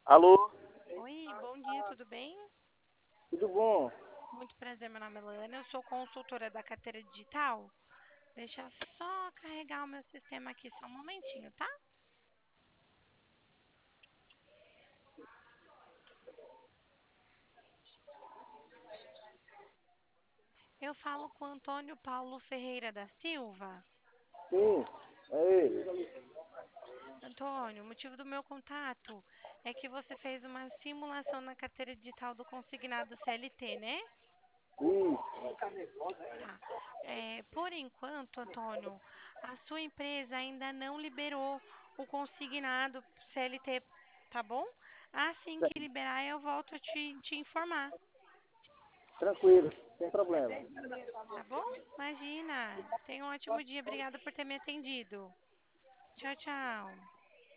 Alô, Oi, bom dia, tudo bem? tudo bom? Muito prazer, meu nome é Lana, eu sou consultora da carteira digital. Deixa eu só carregar o meu sistema aqui, só um momentinho, tá? Eu falo com o Antônio Paulo Ferreira da Silva. Sim, é ele. Antônio, o motivo do meu contato é que você fez uma simulação na carteira digital do consignado CLT, né? Isso, Tá. Por enquanto, Antônio, a sua empresa ainda não liberou o consignado CLT, tá bom? Assim que liberar, eu volto a te informar, tranquilo, sem problema. tá bom? Imagina. Tenha um ótimo dia. Obrigada por ter me atendido. Tchau, tchau.